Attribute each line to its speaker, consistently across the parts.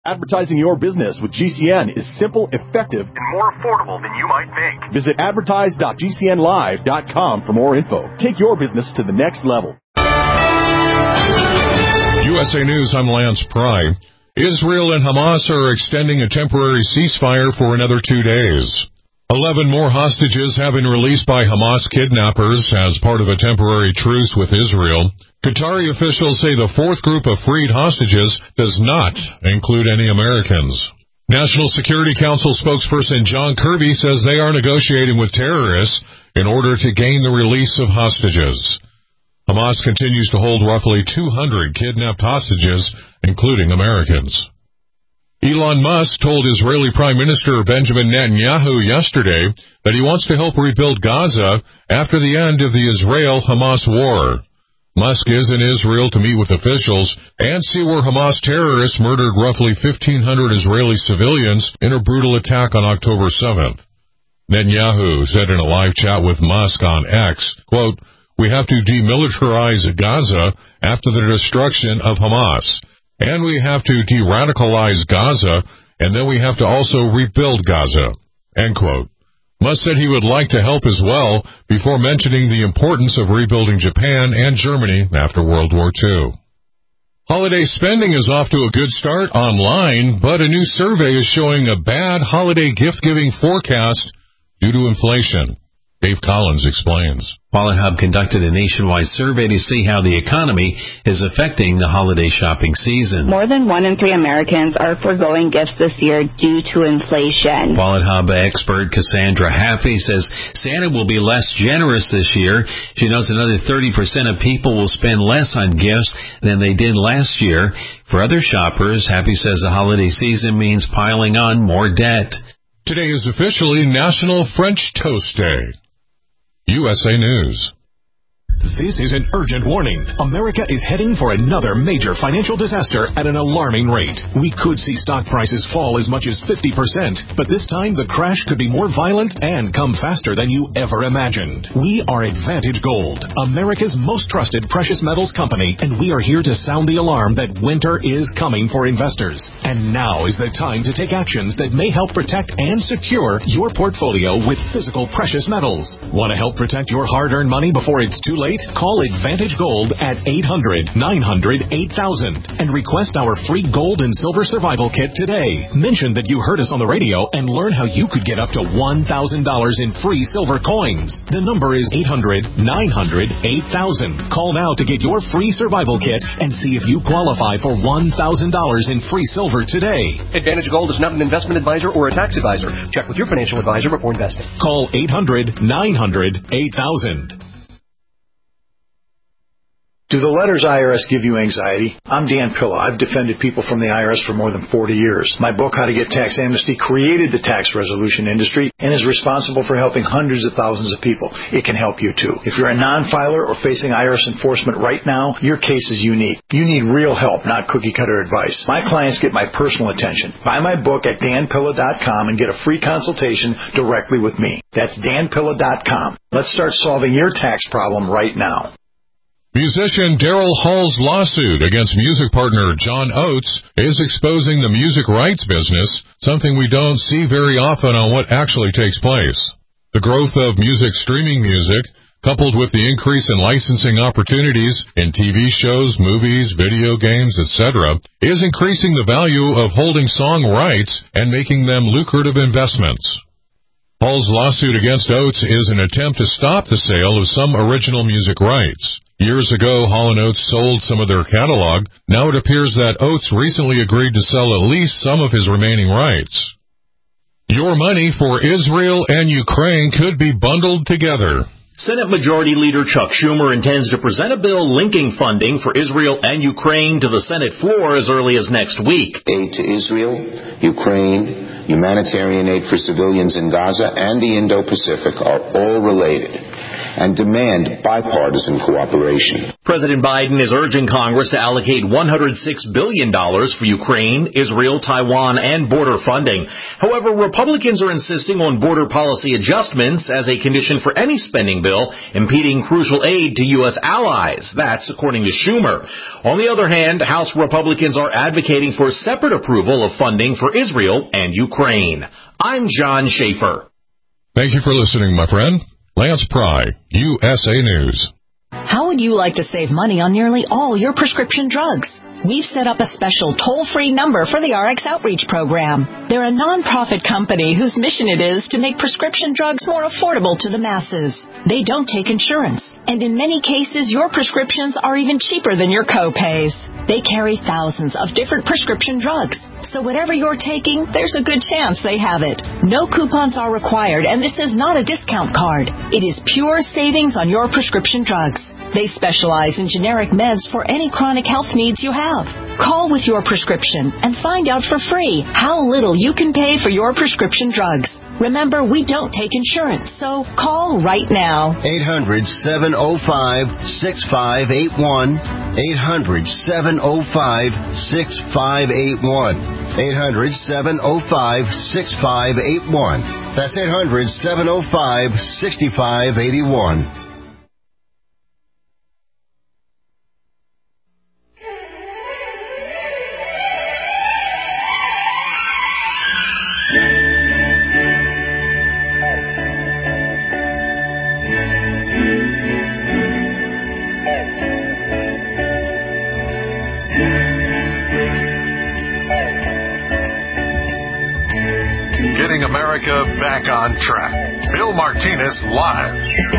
Speaker 1: Advertising your business with GCN is simple, effective, and more affordable than you might think. Visit advertise.gcnlive.com for more info. Take your business to the next level.
Speaker 2: USA News, I'm Lance Pry. Israel and Hamas are extending a temporary ceasefire for another 2 days. 11 more hostages have been released by Hamas kidnappers as part of a temporary truce with Israel. Qatari officials say the fourth group of freed hostages does not include any Americans. National Security Council spokesperson John Kirby says they are negotiating with terrorists in order to gain the release of hostages. Hamas continues to hold roughly 200 kidnapped hostages, including Americans. Elon Musk told Israeli Prime Minister Benjamin Netanyahu yesterday that he wants to help rebuild Gaza after the end of the Israel-Hamas war. Musk is in Israel to meet with officials and see where Hamas terrorists murdered roughly 1,500 Israeli civilians in a brutal attack on October 7th. Netanyahu said in a live chat with Musk on X, quote, "We have to demilitarize Gaza after the destruction of Hamas. And we have to de-radicalize Gaza, and then we have to also rebuild Gaza." End quote. Musk said he would like to help as well before mentioning the importance of rebuilding Japan and Germany after World War II. Holiday spending is off to a good start online, but a new survey is showing a bad holiday gift-giving forecast due to inflation. Dave Collins explains.
Speaker 3: Wallet Hub conducted a nationwide survey to see how the economy is affecting the holiday shopping season.
Speaker 4: More than 1 in 3 Americans are foregoing gifts this year due to inflation.
Speaker 3: Wallet Hub expert Cassandra Haffey says Santa will be less generous this year. She knows another 30% of people will spend less on gifts than they did last year. For other shoppers, Haffey says the holiday season means piling on more debt.
Speaker 2: Today is officially National French Toast Day. USA News.
Speaker 5: This is an urgent warning. America is heading for another major financial disaster at an alarming rate. We could see stock prices fall as much as 50%, but this time the crash could be more violent and come faster than you ever imagined. We are Advantage Gold, America's most trusted precious metals company, and we are here to sound the alarm that winter is coming for investors. And now is the time to take actions that may help protect and secure your portfolio with physical precious metals. Want to help protect your hard-earned money before it's too late? Call Advantage Gold at 800-900-8000 and request our free gold and silver survival kit today. Mention that you heard us on the radio and learn how you could get up to $1,000 in free silver coins. The number is 800-900-8000. Call now to get your free survival kit and see if you qualify for $1,000 in free silver today.
Speaker 6: Advantage Gold is not an investment advisor or a tax advisor. Check with your financial advisor before investing.
Speaker 5: Call 800-900-8000.
Speaker 7: Do the letters IRS give you anxiety? I'm Dan Pilla. I've defended people from the IRS for more than 40 years. My book, How to Get Tax Amnesty, created the tax resolution industry and is responsible for helping hundreds of thousands of people. It can help you too. If you're a non-filer or facing IRS enforcement right now, your case is unique. You need real help, not cookie-cutter advice. My clients get my personal attention. Buy my book at danpilla.com and get a free consultation directly with me. That's danpilla.com. Let's start solving your tax problem right now.
Speaker 2: Musician Daryl Hall's lawsuit against music partner John Oates is exposing the music rights business, something we don't see very often on what actually takes place. The growth of music streaming music, coupled with the increase in licensing opportunities in TV shows, movies, video games, etc., is increasing the value of holding song rights and making them lucrative investments. Hall's lawsuit against Oates is an attempt to stop the sale of some original music rights. Years ago, Hall & Oates sold some of their catalog. Now it appears that Oates recently agreed to sell at least some of his remaining rights. Your money for Israel and Ukraine could be bundled together.
Speaker 8: Senate Majority Leader Chuck Schumer intends to present a bill linking funding for Israel and Ukraine to the Senate floor as early as next week.
Speaker 9: Aid to Israel, Ukraine, humanitarian aid for civilians in Gaza, and the Indo-Pacific are all related. and demand bipartisan cooperation.
Speaker 8: President Biden is urging Congress to allocate $106 billion for Ukraine, Israel, Taiwan, and border funding. However, Republicans are insisting on border policy adjustments as a condition for any spending bill, impeding crucial aid to U.S. allies. That's according to Schumer. On the other hand, House Republicans are advocating for separate approval of funding for Israel and Ukraine. I'm John Schaefer.
Speaker 2: Thank you for listening, my friend. Lance Pry, USA News.
Speaker 10: How would you like to save money on nearly all your prescription drugs? We've set up a special toll-free number for the RX Outreach Program. They're a nonprofit company whose mission it is to make prescription drugs more affordable to the masses. They don't take insurance, and in many cases, your prescriptions are even cheaper than your co-pays. They carry thousands of different prescription drugs, so whatever you're taking, there's a good chance they have it. No coupons are required, and this is not a discount card. It is pure savings on your prescription drugs. They specialize in generic meds for any chronic health needs you have. Call with your prescription and find out for free how little you can pay for your prescription drugs. Remember, we don't take insurance, so call right now.
Speaker 11: 800-705-6581. 800-705-6581. 800-705-6581. That's 800-705-6581.
Speaker 12: Getting America back on track. Bill Martinez live.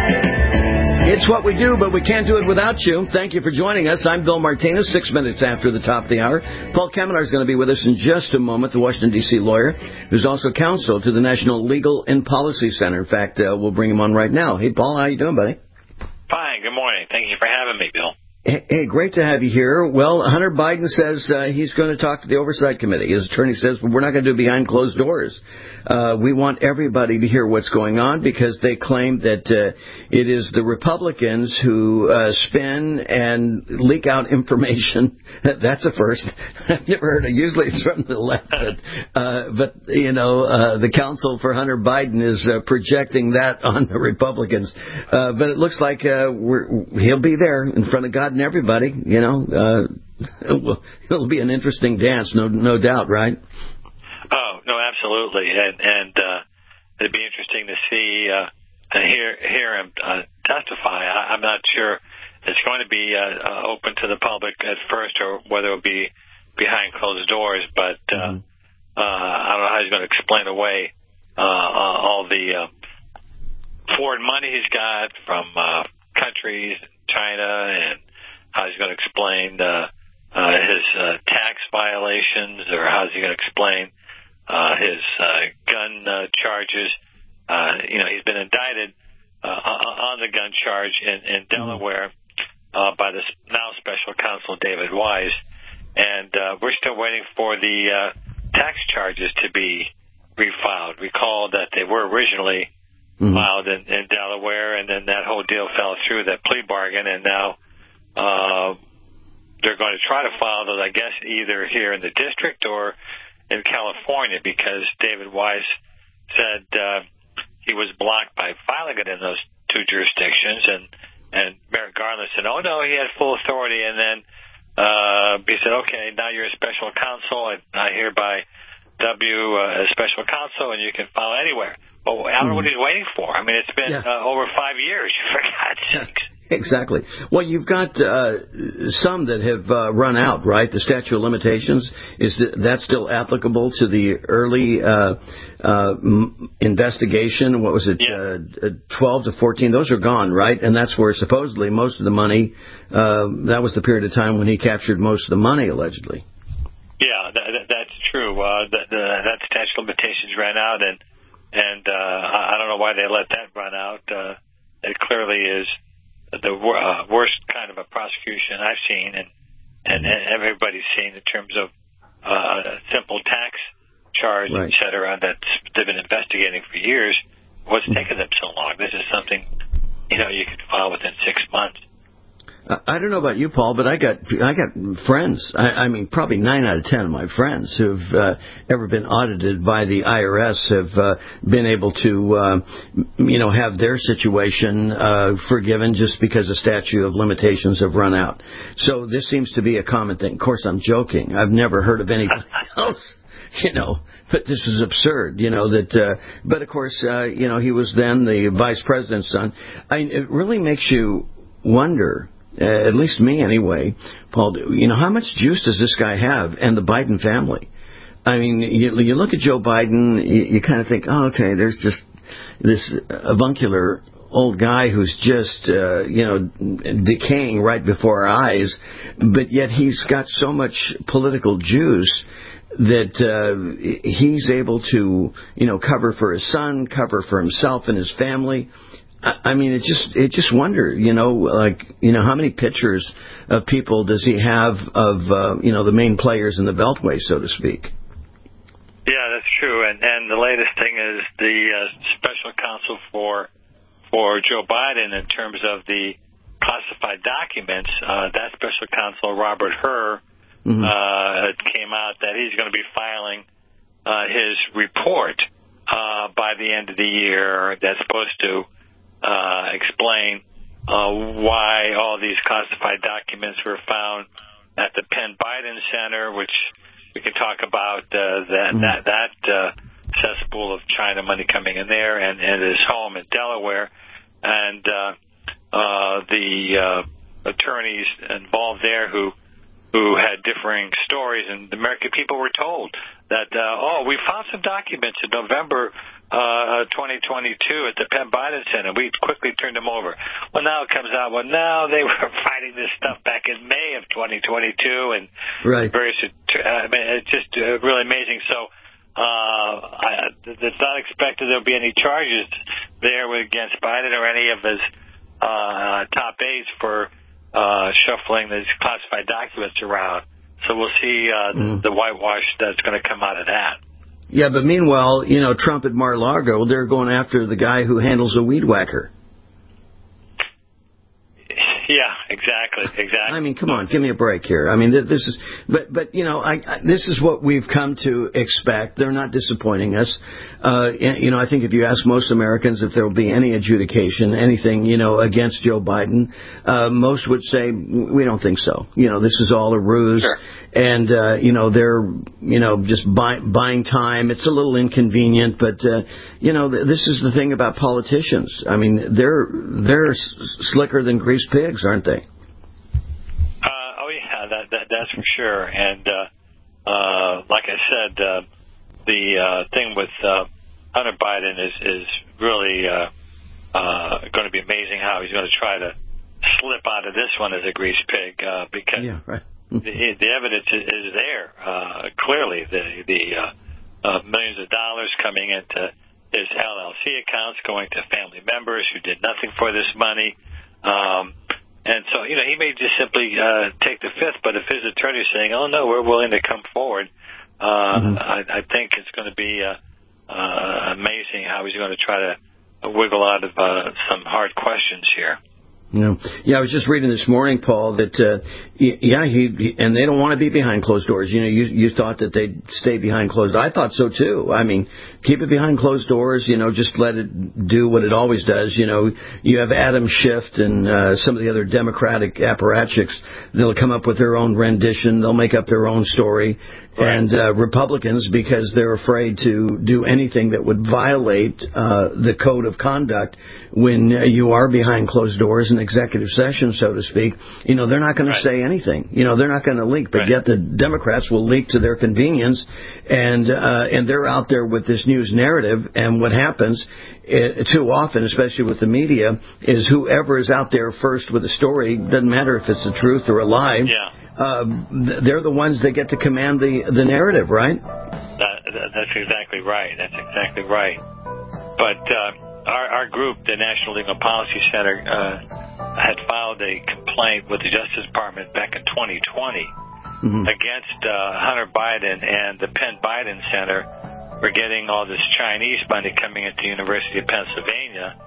Speaker 13: It's what we do, but we can't do it without you. Thank you for joining us. I'm Bill Martinez, 6 minutes after the top of the hour. Paul Kamenar is going to be with us in just a moment, the Washington, D.C. lawyer, who's also counsel to the National Legal and Policy Center. In fact, we'll bring him on right now. Hey, Paul, how you doing, buddy?
Speaker 14: Fine. Good morning. Thank you for having me, Bill.
Speaker 13: Hey, great to have you here. Well, Hunter Biden says he's going to talk to the Oversight Committee. His attorney says, well, we're not going to do it behind closed doors. We want everybody to hear what's going on because they claim that it is the Republicans who spin and leak out information. That's a first. I've never heard it. Usually it's from the left. But you know, the counsel for Hunter Biden is projecting that on the Republicans. But it looks like he'll be there in front of God and everybody, you know. It'll be an interesting dance, no doubt, right?
Speaker 14: Oh, no, absolutely. And it'd be interesting to see and hear him testify. I'm not sure it's going to be open to the public at first or whether it'll be behind closed doors, but I don't know how he's going to explain away all the foreign money he's got from countries, China, and how he's going to explain his tax violations, or how's he going to explain his gun charges. You know, he's been indicted on the gun charge in Delaware by the now special counsel David Wise, and we're still waiting for the tax charges to be refiled. Recall that they were originally filed in Delaware, and then that whole deal fell through, that plea bargain, and now they're going to try to file those, I guess, either here in the district or in California, because David Wise said he was blocked by filing it in those two jurisdictions, and Merrick Garland said, oh, no, he had full authority, and then he said, okay, now you're a special counsel, I hereby a special counsel, and you can file anywhere. Well, I don't know what he's waiting for. I mean, it's been over 5 years, for God's sakes.
Speaker 13: Exactly. Well, you've got some that have run out, right? The statute of limitations, is that still applicable to the early investigation? What was it, 12 to 14? Those are gone, right? And that's where supposedly most of the money, that was the period of time when he captured most of the money, allegedly.
Speaker 14: Yeah, that's true. That statute of limitations ran out, and I don't know why they let that run out. It clearly is the worst kind of a prosecution I've seen, and everybody's seen in terms of a simple tax charge, et cetera, that they've been investigating for years. What's taken them so long? This is something you could file within 6 months.
Speaker 13: I don't know about you, Paul, but I got friends. I mean, probably 9 out of 10 of my friends who've ever been audited by the IRS have been able to, have their situation forgiven just because the statute of limitations have run out. So this seems to be a common thing. Of course, I'm joking. I've never heard of anybody else, But this is absurd, but of course, he was then the vice president's son. It really makes you wonder. At least me anyway, Paul, how much juice does this guy have and the Biden family? I mean, you look at Joe Biden, you kind of think, oh, okay, there's just this avuncular old guy who's just, decaying right before our eyes, but yet he's got so much political juice that he's able to, cover for his son, cover for himself and his family. I mean, it just wonder, how many pictures of people does he have of, the main players in the Beltway, so to speak?
Speaker 14: Yeah, that's true. And the latest thing is the special counsel for Joe Biden in terms of the classified documents. That special counsel, Robert Hur, came out that he's going to be filing his report by the end of the year. That's supposed to explain why all these classified documents were found at the Penn Biden Center, which we can talk about that cesspool of China money coming in there, and his home in Delaware, and the attorneys involved there who had differing stories, and the American people were told that we found some documents in November 2022 at the Penn Biden Center. We quickly turned them over. Well, now it comes out, no, they were fighting this stuff back in May of 2022, and various, it's just really amazing. So it's not expected there'll be any charges there against Biden or any of his top aides for shuffling these classified documents around. So we'll see the whitewash that's going to come out of that.
Speaker 13: Yeah, but meanwhile, Trump at Mar-a-Lago, they're going after the guy who handles a weed whacker.
Speaker 14: Yeah, exactly.
Speaker 13: I mean, come on, give me a break here. I mean, this is, but this is what we've come to expect. They're not disappointing us. I think if you ask most Americans if there will be any adjudication, anything, against Joe Biden, most would say we don't think so. This is all a ruse.
Speaker 14: Sure.
Speaker 13: And, they're, just buying time. It's a little inconvenient, but, this is the thing about politicians. I mean, they're slicker than greased pigs, aren't they?
Speaker 14: That's for sure. And, like I said, the thing with Hunter Biden is really going to be amazing how he's going to try to slip out of this one as a greased pig, because the evidence is there, clearly. The millions of dollars coming into his LLC accounts, going to family members who did nothing for this money. And so, he may just simply take the fifth, but if his attorney's saying, oh, no, we're willing to come forward, I think it's going to be amazing how he's going to try to wiggle out of some hard questions here.
Speaker 13: Yeah, I was just reading this morning, Paul, that he and they don't want to be behind closed doors. You thought that they'd stay behind closed doors. I thought so too. I mean, keep it behind closed doors. Just let it do what it always does. You have Adam Schiff and some of the other Democratic apparatchiks. They'll come up with their own rendition. They'll make up their own story. Right. And Republicans, because they're afraid to do anything that would violate the code of conduct when you are behind closed doors in executive session, so to speak, they're not going to say anything. They're not going to leak, but yet the Democrats will leak to their convenience, and they're out there with this news narrative. And what happens too often, especially with the media, is whoever is out there first with a story, doesn't matter if it's the truth or a lie.
Speaker 14: Yeah.
Speaker 13: They're the ones that get to command the narrative, right?
Speaker 14: That's exactly right. That's exactly right. But our group, the National Legal Policy Center, had filed a complaint with the Justice Department back in 2020 against Hunter Biden and the Penn Biden Center for getting all this Chinese money coming into the University of Pennsylvania.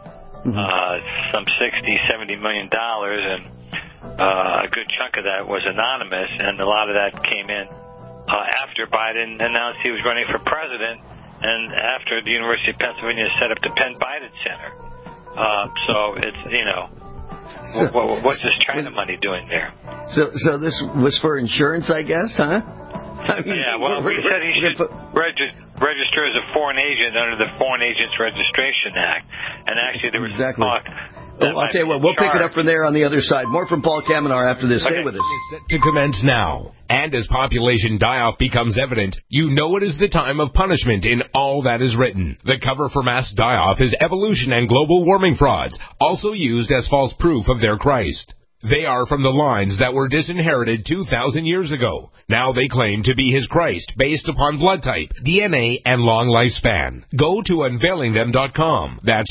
Speaker 14: some $60-70 million, and a good chunk of that was anonymous, and a lot of that came in after Biden announced he was running for president, and after the University of Pennsylvania set up the Penn Biden Center. So it's, what's this China money doing there?
Speaker 13: So this was for insurance, I guess, huh? I mean,
Speaker 14: yeah, well, we said he should register as a foreign agent under the Foreign Agents Registration Act. And actually, there was talk.
Speaker 13: I'll tell you what, we'll pick it up from there on the other side. More from Paul Kamenar after this. Stay with us.
Speaker 15: Set to commence now. And as population die-off becomes evident, you know it is the time of punishment in all that is written. The cover for mass die-off is evolution and global warming frauds, also used as false proof of their Christ. They are from the lines that were disinherited 2,000 years ago. Now they claim to be his Christ based upon blood type, DNA, and long lifespan. Go to unveilingthem.com. That's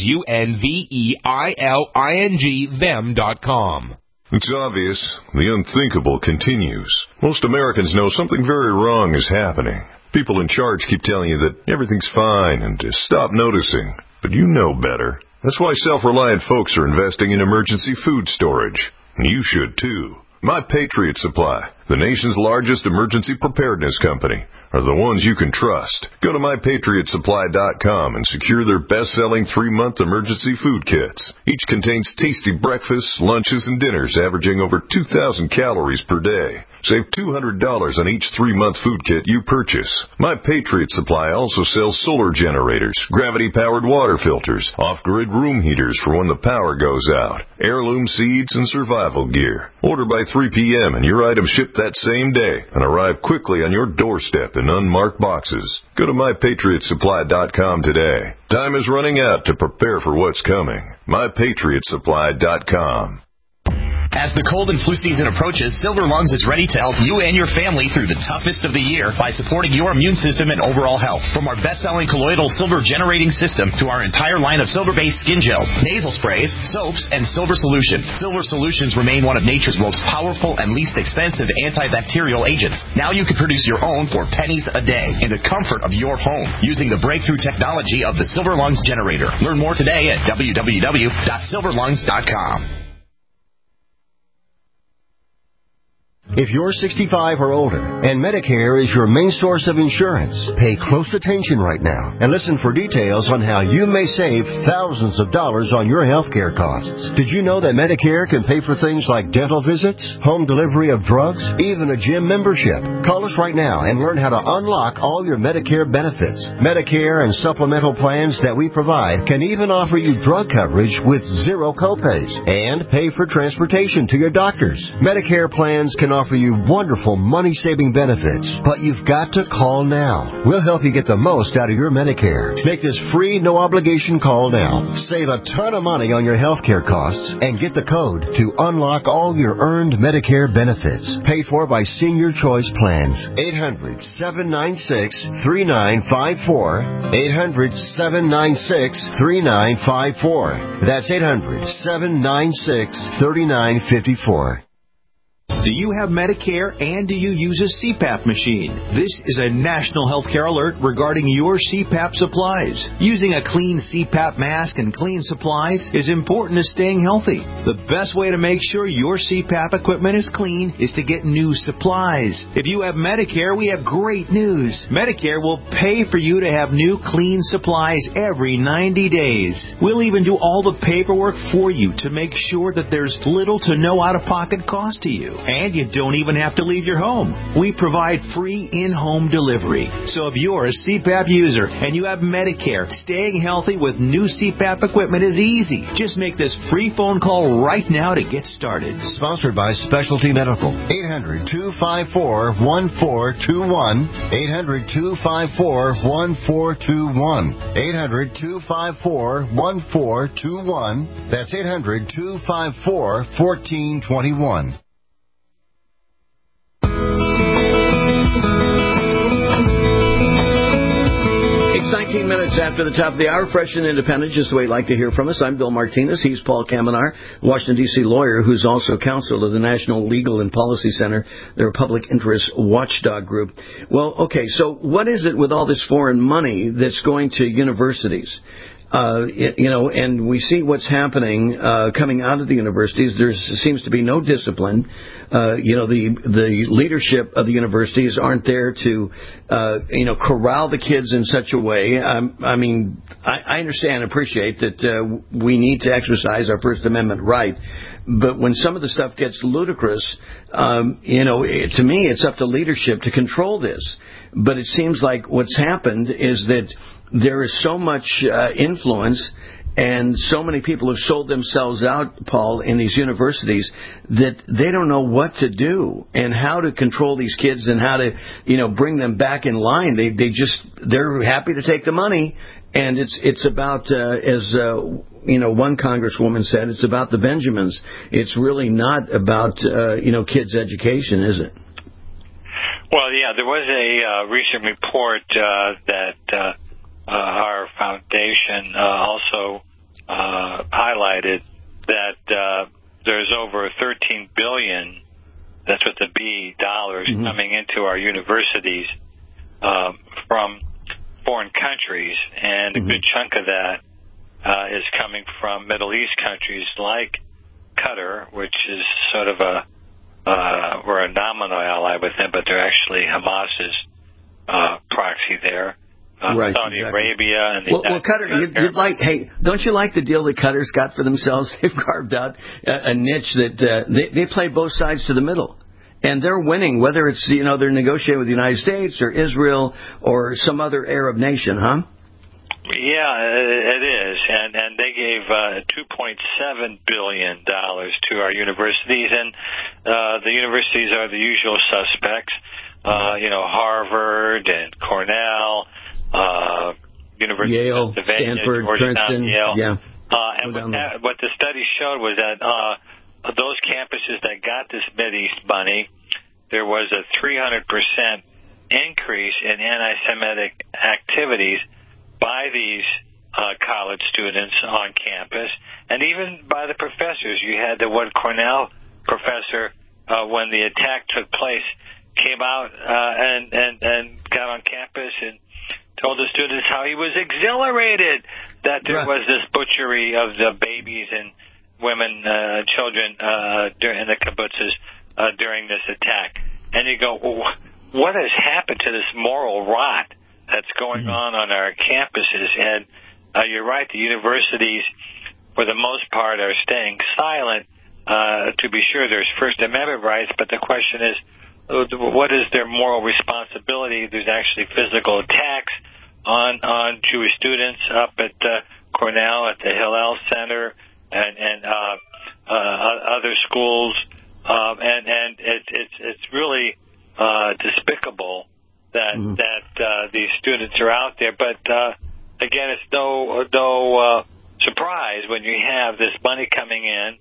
Speaker 15: UNVEILING them.com.
Speaker 16: It's obvious. The unthinkable continues. Most Americans know something very wrong is happening. People in charge keep telling you that everything's fine and to stop noticing. But you know better. That's why self-reliant folks are investing in emergency food storage. You should, too. My Patriot Supply, the nation's largest emergency preparedness company, are the ones you can trust. Go to MyPatriotSupply.com and secure their best-selling 3-month emergency food kits. Each contains tasty breakfasts, lunches, and dinners averaging over 2,000 calories per day. Save $200 on each 3-month food kit you purchase. My Patriot Supply also sells solar generators, gravity-powered water filters, off-grid room heaters for when the power goes out, heirloom seeds, and survival gear. Order by 3 p.m. and your items ship that same day and arrive quickly on your doorstep in unmarked boxes. Go to MyPatriotSupply.com today. Time is running out to prepare for what's coming. MyPatriotSupply.com.
Speaker 17: As the cold and flu season approaches, Silver Lungs is ready to help you and your family through the toughest of the year by supporting your immune system and overall health. From our best-selling colloidal silver generating system to our entire line of silver-based skin gels, nasal sprays, soaps, and silver solutions. Silver solutions remain one of nature's most powerful and least expensive antibacterial agents. Now you can produce your own for pennies a day in the comfort of your home using the breakthrough technology of the Silver Lungs generator. Learn more today at www.silverlungs.com.
Speaker 11: If you're 65 or older and Medicare is your main source of insurance, pay close attention right now and listen for details on how you may save thousands of dollars on your health care costs. Did you know that Medicare can pay for things like dental visits, home delivery of drugs, even a gym membership? Call us right now and learn how to unlock all your Medicare benefits. Medicare and supplemental plans that we provide can even offer you drug coverage with zero copays and pay for transportation to your doctors. Medicare plans can offer you wonderful money-saving benefits, but you've got to call now. We'll help you get the most out of your Medicare. Make this free, no-obligation call now. Save a ton of money on your health care costs and get the code to unlock all your earned Medicare benefits. Paid for by Senior Choice Plans. 800-796-3954. 800-796-3954. That's 800-796-3954.
Speaker 18: Do you have Medicare and do you use a CPAP machine? This is a national healthcare alert regarding your CPAP supplies. Using a clean CPAP mask and clean supplies is important to staying healthy. The best way to make sure your CPAP equipment is clean is to get new supplies. If you have Medicare, we have great news. Medicare will pay for you to have new clean supplies every 90 days. We'll even do all the paperwork for you to make sure that there's little to no out-of-pocket cost to you. And you don't even have to leave your home. We provide free in-home delivery. So if you're a CPAP user and you have Medicare, staying healthy with new CPAP equipment is easy. Just make this free phone call right now to get started.
Speaker 11: Sponsored by Specialty Medical. 800-254-1421. 800-254-1421. 800-254-1421. That's 800-254-1421.
Speaker 13: It's 19 minutes after the top of the hour. Fresh and independent, just the way you'd like to hear from us. I'm Bill Martinez. He's Paul Kamenar, Washington, D.C. lawyer who's also counsel of the National Legal and Policy Center, their public interest watchdog group. Well, okay, so what is it with all this foreign money that's going to universities? And we see what's happening coming out of the universities. There seems to be no discipline. The leadership of the universities aren't there to, corral the kids in such a way. I understand and appreciate that we need to exercise our First Amendment right. But when some of the stuff gets ludicrous, to me, it's up to leadership to control this. But it seems like what's happened is that there is so much influence and so many people have sold themselves out, Paul, in these universities that they don't know what to do and how to control these kids and how to, bring them back in line. They're happy to take the money, and it's about one congresswoman said, it's about the Benjamins. It's really not about kids' education, is it?
Speaker 14: Well, yeah, there was a recent report that our foundation also highlighted that there's over $13 billion, that's with the B, dollars, coming into our universities from foreign countries, and a good chunk of that is coming from Middle East countries like Qatar, which is sort of we're a nominal ally with them, but they're actually Hamas's proxy there.
Speaker 13: Right,
Speaker 14: Saudi
Speaker 13: exactly.
Speaker 14: Arabia and
Speaker 13: Qatar. Don't you like the deal that Qatar's got for themselves? They've carved out a niche that they play both sides to the middle, and they're winning. Whether it's they're negotiating with the United States or Israel or some other Arab nation, huh?
Speaker 14: Yeah, it is, and they gave $2.7 billion to our universities, and the universities are the usual suspects. Harvard and Cornell. University
Speaker 13: Yale,
Speaker 14: of Pennsylvania,
Speaker 13: Stanford,
Speaker 14: Georgetown,
Speaker 13: Princeton,
Speaker 14: Yale.
Speaker 13: Yeah.
Speaker 14: And what the study showed was that those campuses that got this Mideast money, there was a 300% increase in anti-Semitic activities by these college students on campus, and even by the professors. You had the one Cornell professor, when the attack took place, came out and got on campus and told the students how he was exhilarated that there was this butchery of the babies and women, children in the kibbutzes during this attack. And you go, what has happened to this moral rot that's going on our campuses? And you're right, the universities, for the most part, are staying silent. To be sure, there's First Amendment rights, but the question is, what is their moral responsibility? There's actually physical attacks on Jewish students up at Cornell, at the Hillel Center, and other schools, and it's really despicable that these students are out there. But again, it's no surprise when you have this money coming in,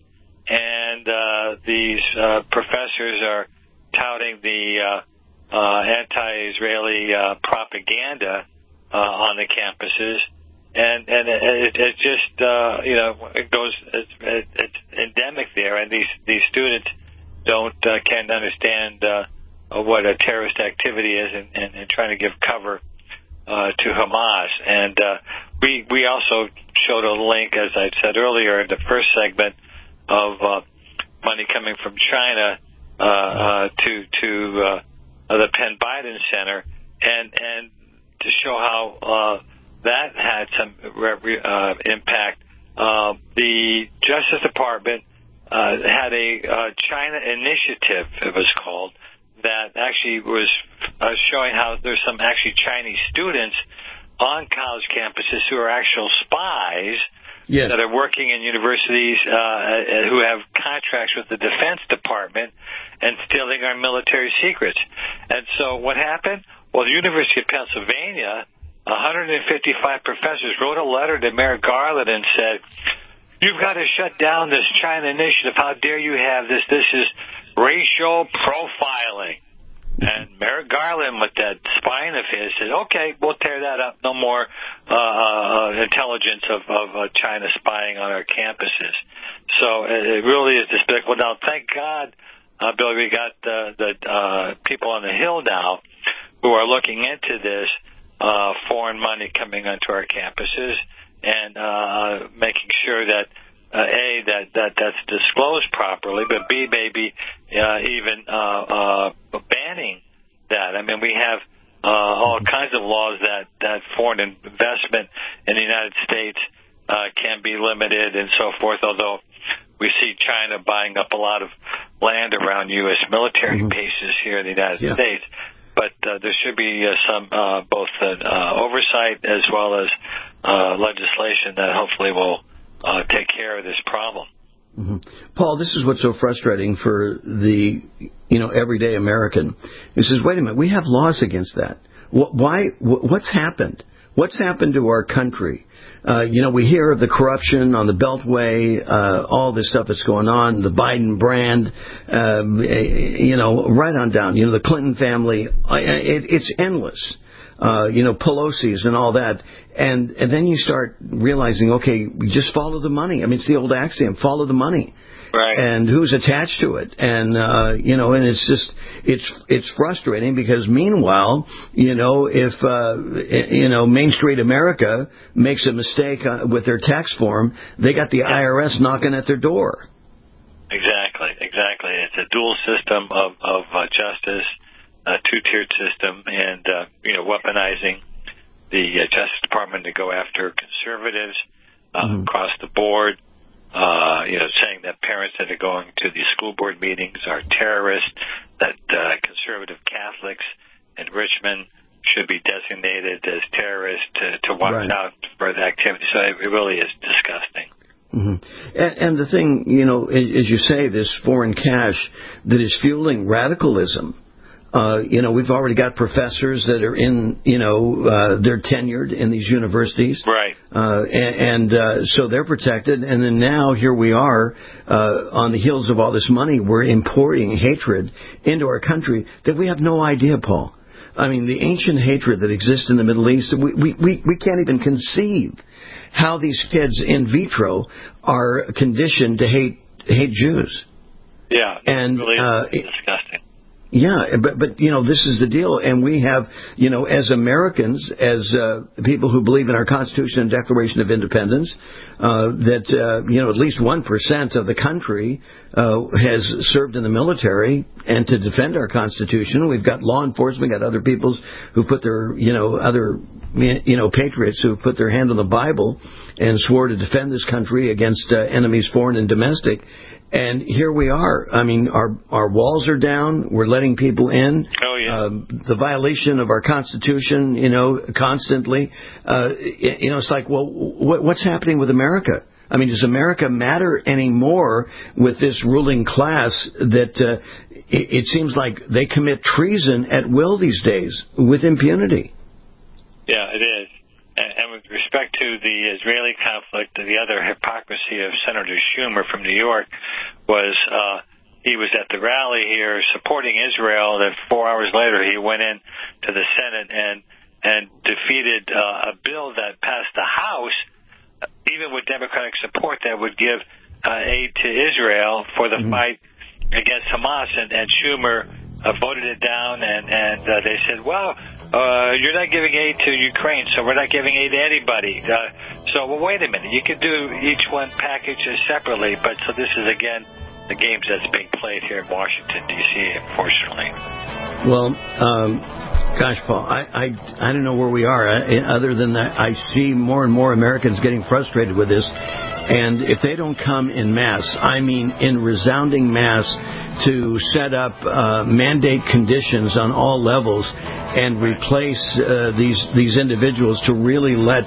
Speaker 14: and these professors are touting the anti-Israeli propaganda on the campuses, and it just it goes, it's endemic there, and these students can't understand what a terrorist activity is, and trying to give cover to Hamas. And we also showed a link, as I said earlier in the first segment, of money coming from China to the Penn Biden Center, and to show how that had some impact. The Justice Department had a China initiative, it was called, that actually was showing how there's some actually Chinese students on college campuses who are actual spies that are working in universities who have contracts with the Defense Department and stealing our military secrets. And so what happened? Well, the University of Pennsylvania, 155 professors wrote a letter to Merrick Garland and said, you've got to shut down this China initiative. How dare you have this? This is racial profiling. And Merrick Garland, with that spine of his, said, okay, we'll tear that up. No more intelligence of China spying on our campuses. So it really is despicable. Now, thank God, Billy, we got the people on the Hill now who are looking into this foreign money coming onto our campuses. and making sure that that's disclosed properly, but B, maybe even banning that. I mean, we have all kinds of laws that foreign investment in the United States can be limited and so forth, although we see China buying up a lot of land around U.S. military bases here in the United States. But there should be some both oversight as well as legislation that hopefully will take care of this problem.
Speaker 13: Paul, this is what's so frustrating for the everyday American. He says, wait a minute, we have laws against that. Why? What's happened? What's happened to our country? We hear of the corruption on the Beltway, all this stuff that's going on, the Biden brand, right on down. The Clinton family, it's endless. Pelosi's and all that. And then you start realizing, okay, we just follow the money. I mean, it's the old axiom, follow the money.
Speaker 14: Right.
Speaker 13: And who's attached to it. And, and it's just, it's frustrating because meanwhile, if, Main Street America makes a mistake with their tax form, they got the IRS knocking at their door.
Speaker 14: Exactly. It's a dual system of justice, a two-tiered system, and, weaponizing the Justice Department to go after conservatives across the board. Saying that parents that are going to the school board meetings are terrorists, that conservative Catholics in Richmond should be designated as terrorists to watch out for the activity. So it really is disgusting.
Speaker 13: And the thing, as you say, this foreign cash that is fueling radicalism. We've already got professors that are in, they're tenured in these universities.
Speaker 14: Right.
Speaker 13: So they're protected. And then now here we are, on the heels of all this money, we're importing hatred into our country that we have no idea, Paul. I mean, the ancient hatred that exists in the Middle East, we can't even conceive how these kids in vitro are conditioned to hate Jews.
Speaker 14: Yeah.
Speaker 13: And,
Speaker 14: really disgusting.
Speaker 13: Yeah, but this is the deal, and we have, as Americans, as people who believe in our Constitution and Declaration of Independence, that at least 1% of the country has served in the military and to defend our Constitution. We've got law enforcement, got other peoples who put their, patriots who put their hand on the Bible and swore to defend this country against enemies, foreign and domestic. And here we are. I mean, our walls are down. We're letting people in.
Speaker 14: Oh, yeah.
Speaker 13: The violation of our Constitution, constantly. It's like, well, what's happening with America? I mean, does America matter anymore with this ruling class that it seems like they commit treason at will these days with impunity?
Speaker 14: Yeah, it is. And with respect to the Israeli conflict, the other hypocrisy of Senator Schumer from New York was he was at the rally here supporting Israel. That 4 hours later he went in to the Senate and defeated a bill that passed the House, even with Democratic support, that would give aid to Israel for the fight against Hamas. And Schumer voted it down, and they said, well, you're not giving aid to Ukraine, so we're not giving aid to anybody. Well, wait a minute. You could do each one packages separately, but so this is, again, the games that's being played here in Washington, D.C., unfortunately.
Speaker 13: Well, gosh, Paul, I don't know where we are. Other than that, I see more and more Americans getting frustrated with this. And if they don't come in mass, I mean in resounding mass, to set up mandate conditions on all levels and replace these individuals to really let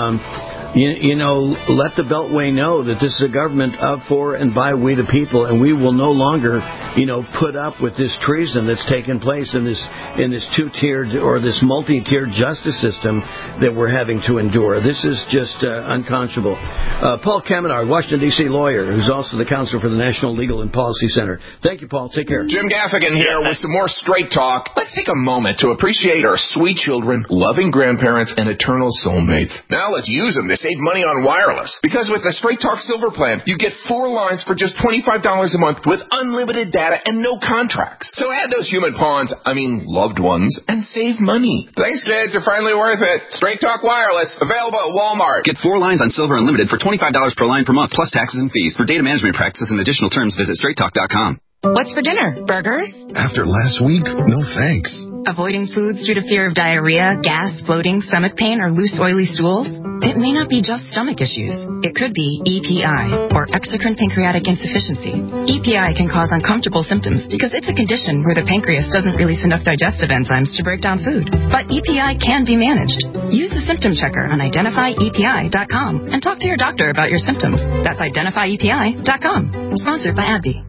Speaker 13: let the Beltway know that this is a government of, for, and by we the people, and we will no longer, put up with this treason that's taken place in this two-tiered or this multi-tiered justice system that we're having to endure. This is just unconscionable. Paul Kamenar, Washington, D.C. lawyer, who's also the counselor for the National Legal and Policy Center. Thank you, Paul. Take care.
Speaker 19: Jim Gaffigan here with some more Straight Talk. Let's take a moment to appreciate our sweet children, loving grandparents, and eternal soulmates. Now let's use them this save money on wireless. Because with the Straight Talk Silver plan, you get 4 lines for just $25 a month with unlimited data and no contracts. So add those human pawns, loved ones, and save money. Thanks, kids. You're finally worth it. Straight Talk Wireless, available at Walmart.
Speaker 20: Get 4 lines on Silver Unlimited for $25 per line per month, plus taxes and fees. For data management practices and additional terms, visit straighttalk.com.
Speaker 21: What's for dinner? Burgers?
Speaker 16: After last week, no thanks.
Speaker 21: Avoiding foods due to fear of diarrhea, gas, bloating, stomach pain, or loose, oily stools? It may not be just stomach issues. It could be EPI, or exocrine pancreatic insufficiency. EPI can cause uncomfortable symptoms because it's a condition where the pancreas doesn't release enough digestive enzymes to break down food. But EPI can be managed. Use the symptom checker on identifyepi.com and talk to your doctor about your symptoms. That's identifyepi.com. Sponsored by AbbVie.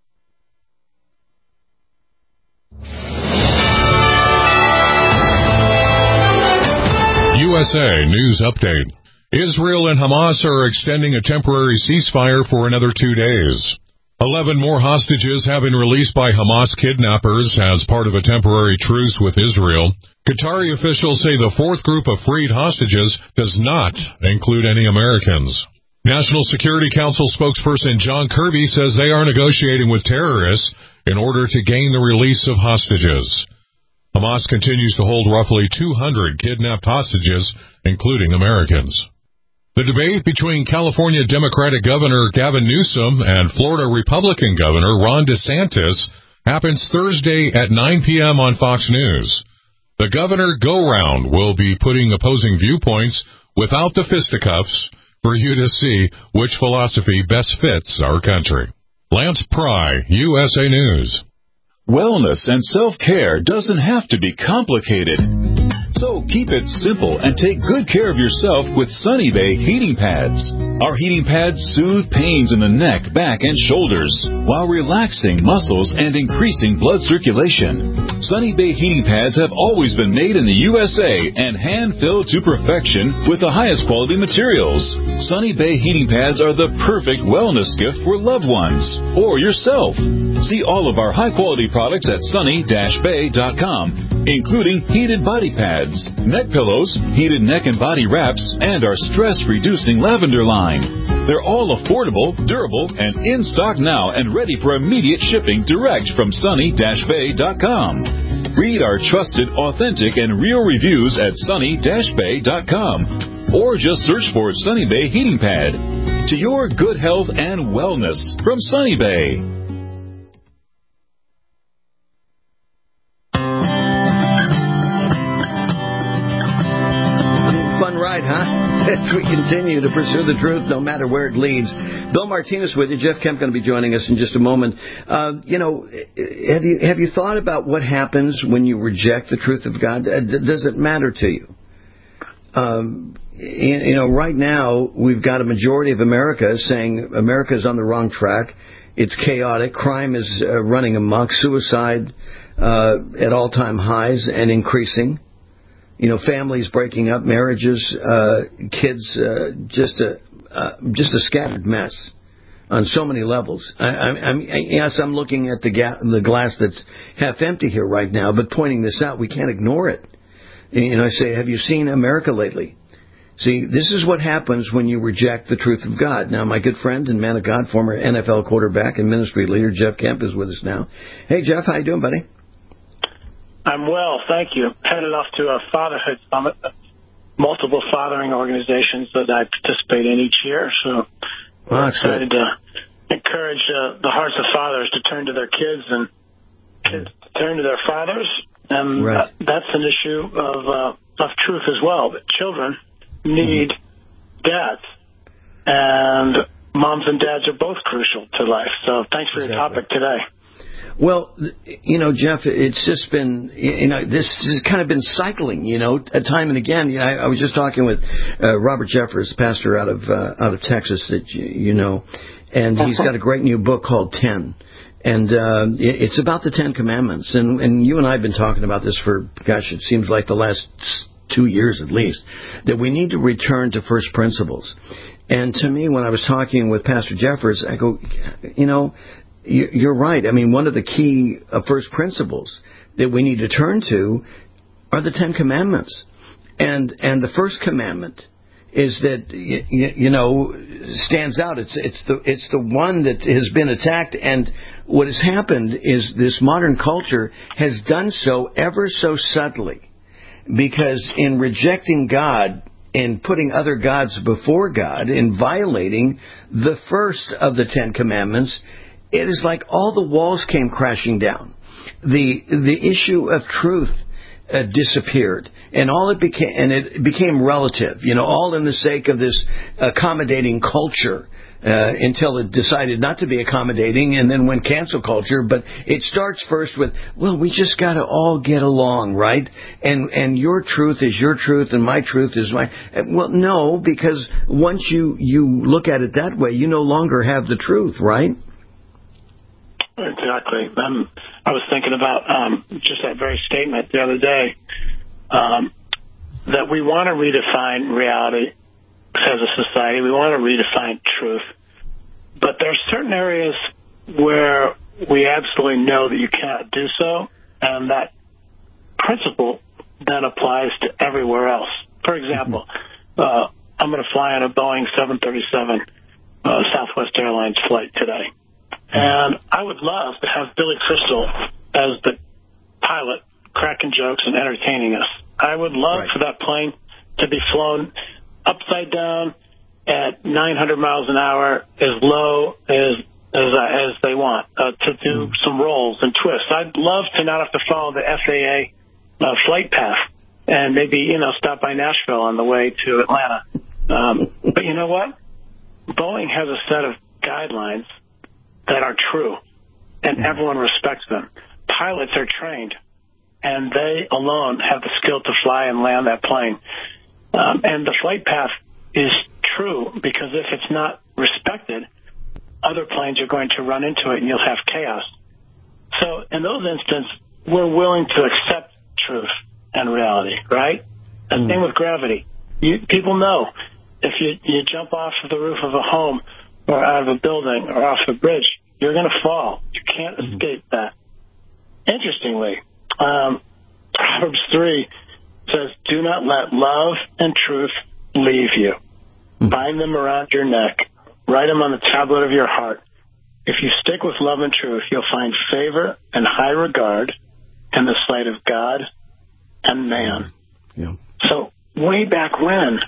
Speaker 2: USA News Update. Israel and Hamas are extending a temporary ceasefire for another 2 days. 11 more hostages have been released by Hamas kidnappers as part of a temporary truce with Israel. Qatari officials say the 4th group of freed hostages does not include any Americans. National Security Council spokesperson John Kirby says they are negotiating with terrorists in order to gain the release of hostages. Hamas continues to hold roughly 200 kidnapped hostages, including Americans. The debate between California Democratic Governor Gavin Newsom and Florida Republican Governor Ron DeSantis happens Thursday at 9 p.m. on Fox News. The Governor Go-Round will be putting opposing viewpoints without the fisticuffs for you to see which philosophy best fits our country. Lance Pry, USA News.
Speaker 1: Wellness and self-care doesn't have to be complicated. So keep it simple and take good care of yourself with Sunny Bay heating pads. Our heating pads soothe pains in the neck, back, and shoulders while relaxing muscles and increasing blood circulation. Sunny Bay heating pads have always been made in the USA and hand-filled to perfection with the highest quality materials. Sunny Bay heating pads are the perfect wellness gift for loved ones or yourself. See all of our high-quality products at sunny-bay.com, including heated body pads, neck pillows, heated neck and body wraps, and our stress-reducing lavender line. They're all affordable, durable, and in stock now and ready for immediate shipping direct from sunny-bay.com. Read our trusted, authentic, and real reviews at sunny-bay.com, or just search for Sunny Bay Heating Pad. To your good health and wellness from Sunny Bay.
Speaker 13: As we continue to pursue the truth, no matter where it leads. Bill Martinez with you. Jeff Kemp going to be joining us in just a moment. Have you thought about what happens when you reject the truth of God? Does it matter to you? Right now we've got a majority of America saying America is on the wrong track. It's chaotic. Crime is running amok. Suicide at all-time highs and increasing. Families breaking up, marriages, kids, just a scattered mess on so many levels. I'm looking at the glass that's half empty here right now, but pointing this out, we can't ignore it. I say, have you seen America lately? See, this is what happens when you reject the truth of God. Now, my good friend and man of God, former NFL quarterback and ministry leader, Jeff Kemp, is with us now. Hey, Jeff, how you doing, buddy?
Speaker 22: I'm well, thank you. Headed off to a fatherhood summit, multiple fathering organizations that I participate in each year. So I'm excited to encourage the hearts of fathers to turn to their kids and kids to turn to their fathers. And that's an issue of truth as well. But children need dads, and moms and dads are both crucial to life. So thanks for your topic today.
Speaker 13: Well, Jeff, it's just been, this has kind of been cycling, time and again. I was just talking with Robert Jeffers, pastor out of Texas, that and he's got a great new book called 10. And it's about the 10 Commandments. And you and I have been talking about this for, it seems like the last 2 years at least, that we need to return to first principles. And to me, when I was talking with Pastor Jeffers, I go, you're right. I mean, one of the key first principles that we need to turn to are the 10 Commandments. And the first commandment is that stands out. It's the one that has been attacked, and what has happened is this modern culture has done so ever so subtly, because in rejecting God and putting other gods before God, in violating the first of the 10 Commandments, it is like all the walls came crashing down. The issue of truth disappeared, and it became relative, all in the sake of this accommodating culture, until it decided not to be accommodating and then went cancel culture. But it starts first with, well, we just got to all get along, right? And your truth is your truth and my truth is mine. Well, no, because once you look at it that way, you no longer have the truth, right?
Speaker 22: Exactly. I was thinking about just that very statement the other day, that we want to redefine reality as a society. We want to redefine truth. But there are certain areas where we absolutely know that you cannot do so, and that principle then applies to everywhere else. For example, I'm going to fly on a Boeing 737 Southwest Airlines flight today. And I would love to have Billy Crystal as the pilot, cracking jokes and entertaining us. I would love for that plane to be flown upside down at 900 miles an hour, as low as they want, to do some rolls and twists. I'd love to not have to follow the FAA flight path and maybe, stop by Nashville on the way to Atlanta. But you know what? Boeing has a set of guidelines that are true, and everyone respects them. Pilots are trained, and they alone have the skill to fly and land that plane. And the flight path is true, because if it's not respected, other planes are going to run into it, and you'll have chaos. So in those instances, we're willing to accept truth and reality, right? And same with gravity. People know if you jump off of the roof of a home or out of a building or off a bridge, you're going to fall. You can't escape that. Interestingly, Proverbs 3 says, do not let love and truth leave you. Bind them around your neck. Write them on the tablet of your heart. If you stick with love and truth, you'll find favor and high regard in the sight of God and man.
Speaker 13: Yeah.
Speaker 22: So way back when,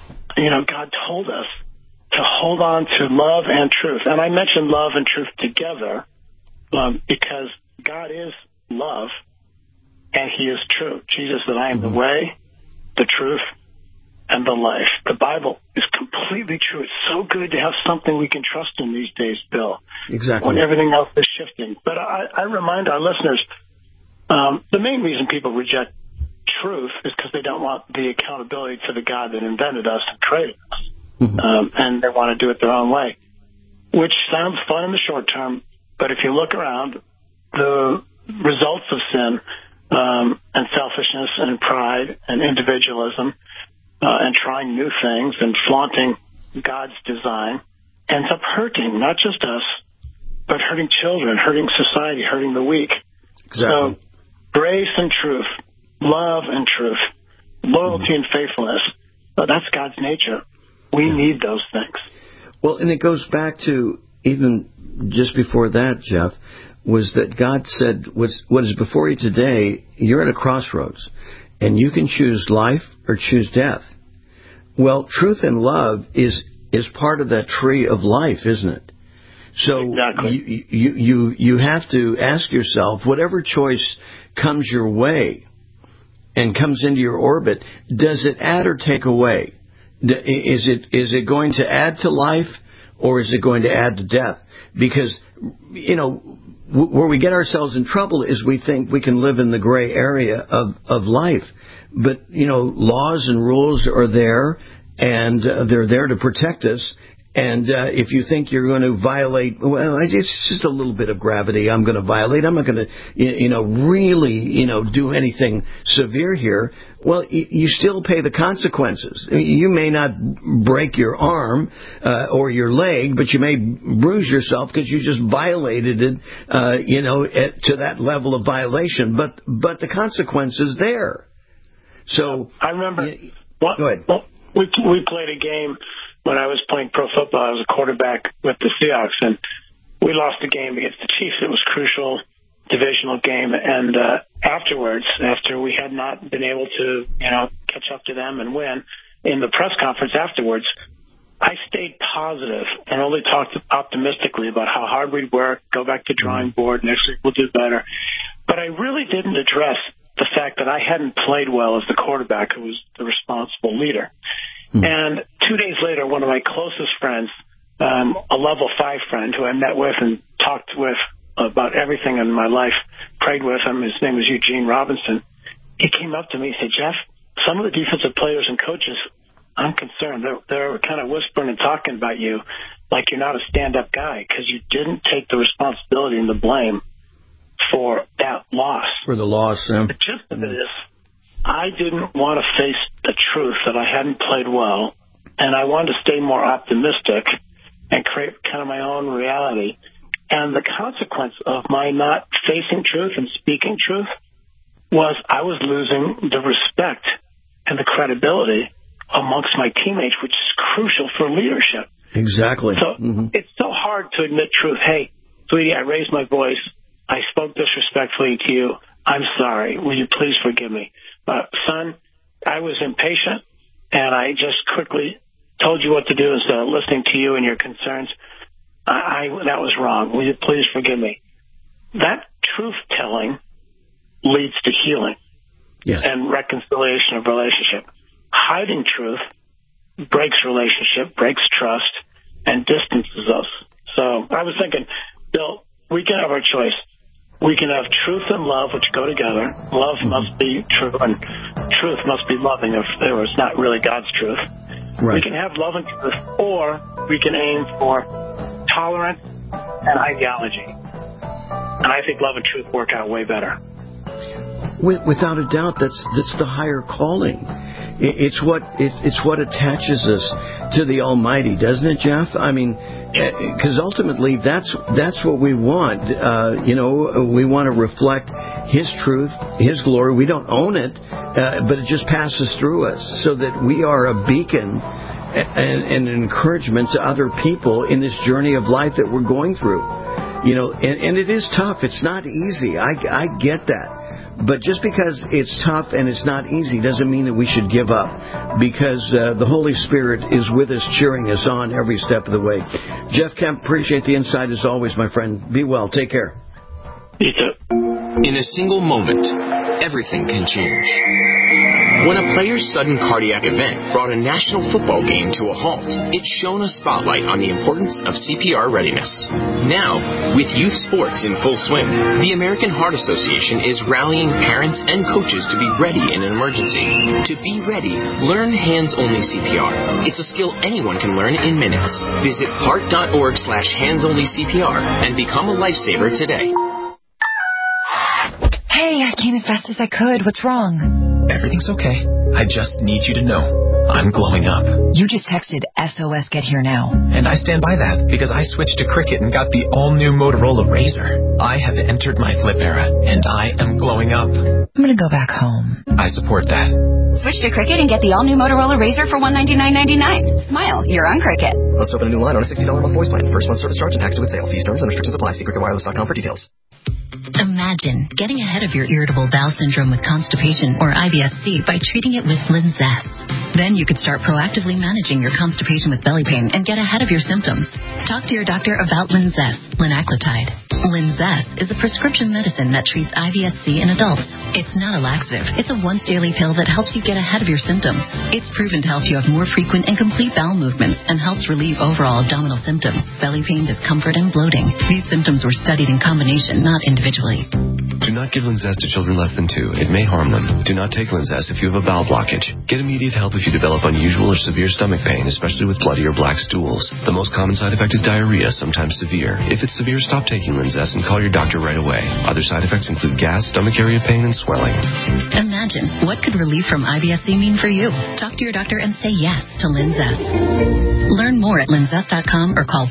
Speaker 22: God told us to hold on to love and truth. And I mentioned love and truth together because God is love and he is true. Jesus said, I am the way, the truth, and the life. The Bible is completely true. It's so good to have something we can trust in these days, Bill.
Speaker 13: Exactly.
Speaker 22: When everything else is shifting. But I remind our listeners, the main reason people reject truth is because they don't want the accountability to the God that invented us and created us. And they want to do it their own way, which sounds fun in the short term, but if you look around, the results of sin and selfishness and pride and individualism and trying new things and flaunting God's design ends up hurting not just us, but hurting children, hurting society, hurting the weak.
Speaker 13: Exactly.
Speaker 22: So grace and truth, love and truth, loyalty and faithfulness, that's God's nature. We need those things.
Speaker 13: Well, and it goes back to even just before that, Jeff, was that God said, what is before you today, you're at a crossroads, and you can choose life or choose death. Well, truth and love is part of that tree of life, isn't it? So exactly. you have to ask yourself, whatever choice comes your way and comes into your orbit, does it add or take away? Is it going to add to life, or is it going to add to death? Because, where we get ourselves in trouble is we think we can live in the gray area of life. But, laws and rules are there, and they're there to protect us. And if you think you're going to violate, well, it's just a little bit of gravity I'm going to violate. I'm not going to, really, do anything severe here. Well, you still pay the consequences. You may not break your arm or your leg, but you may bruise yourself because you just violated it, to that level of violation. But the consequence is there. So
Speaker 22: I remember.
Speaker 13: Go ahead.
Speaker 22: we played a game when I was playing pro football. I was a quarterback with the Seahawks, and we lost the game against the Chiefs. It was a crucial divisional game, and afterwards, after we had not been able to, catch up to them and win, in the press conference afterwards, I stayed positive and only talked optimistically about how hard we'd work, go back to drawing board, next week we'll do better. But I really didn't address the fact that I hadn't played well as the quarterback who was the responsible leader. And 2 days later, one of my closest friends, a level 5 friend who I met with and talked with about everything in my life, prayed with him, his name was Eugene Robinson, he came up to me and said, Jeff, some of the defensive players and coaches, I'm concerned. They're kind of whispering and talking about you like you're not a stand-up guy because you didn't take the responsibility and the blame for that loss.
Speaker 13: For the loss, yeah.
Speaker 22: The gist of it is I didn't want to face the truth that I hadn't played well, and I wanted to stay more optimistic and create kind of my own reality. And the consequence of my not facing truth and speaking truth was I was losing the respect and the credibility amongst my teammates, which is crucial for leadership.
Speaker 13: Exactly.
Speaker 22: So it's so hard to admit truth. Hey, sweetie, I raised my voice. I spoke disrespectfully to you. I'm sorry. Will you please forgive me? Son, I was impatient, and I just quickly told you what to do instead of listening to you and your concerns. That was wrong. Will you please forgive me? That truth-telling leads to healing and reconciliation of relationship. Hiding truth breaks relationship, breaks trust, and distances us. So I was thinking, Bill, we can have our choice. We can have truth and love, which go together. Love must be true, and truth must be loving if there was not really God's truth. Right. We can have love and truth, or we can aim for tolerance and ideology. And I think love and truth work out way better.
Speaker 13: Without a doubt, that's the higher calling. It's what attaches us to the Almighty, doesn't it, Jeff? I mean, because ultimately that's what we want. We want to reflect His truth, His glory. We don't own it, but it just passes through us, so that we are a beacon and an encouragement to other people in this journey of life that we're going through. And it is tough. It's not easy. I get that. But just because it's tough and it's not easy doesn't mean that we should give up, because the Holy Spirit is with us, cheering us on every step of the way. Jeff Kemp, appreciate the insight as always, my friend. Be well. Take care.
Speaker 22: You too.
Speaker 3: In a single moment, everything can change. When a player's sudden cardiac event brought a national football game to a halt, it shone a spotlight on the importance of CPR readiness. Now, with youth sports in full swing, the American Heart Association is rallying parents and coaches to be ready in an emergency. To be ready, learn hands-only CPR. It's a skill anyone can learn in minutes. Visit heart.org/hands-only-CPR and become a lifesaver today.
Speaker 4: Hey, I came as fast as I could. What's wrong?
Speaker 23: Everything's okay. I just need you to know I'm glowing up.
Speaker 4: You just texted SOS Get Here Now.
Speaker 23: And I stand by that because I switched to Cricket and got the all-new Motorola Razr. I have entered my flip era, and I am glowing up.
Speaker 4: I'm going to go back home.
Speaker 23: I support that.
Speaker 24: Switch to Cricket and get the all-new Motorola Razr for $199.99. Smile, you're on Cricket.
Speaker 23: Let's open a new line on a $60 a month voice plan. First month service charge and tax with sale. Fees, terms, and restrictions apply. See cricketwireless.com for details.
Speaker 10: Imagine getting ahead of your irritable bowel syndrome with constipation or IBS-C by treating it with Linzess. Then you could start proactively managing your constipation with belly pain and get ahead of your symptoms. Talk to your doctor about Linzess, linaclotide. Linzess is a prescription medicine that treats IBS-C in adults. It's not a laxative. It's a once-daily pill that helps you get ahead of your symptoms. It's proven to help you have more frequent and complete bowel movements and helps relieve overall abdominal symptoms, belly pain, discomfort, and bloating. These symptoms were studied in combination, not individually.
Speaker 25: Do not give Linzess to children less than 2. It may harm them. Do not take Linzess if you have a bowel blockage. Get immediate help if you develop unusual or severe stomach pain, especially with bloody or black stools. The most common side effect is diarrhea, sometimes severe. If it's severe, stop taking Linzess and call your doctor right away. Other side effects include gas, stomach area pain, and swelling.
Speaker 10: Imagine, what could relief from IBS-C mean for you? Talk to your doctor and say yes to Linzess. Learn more at linzess.com or call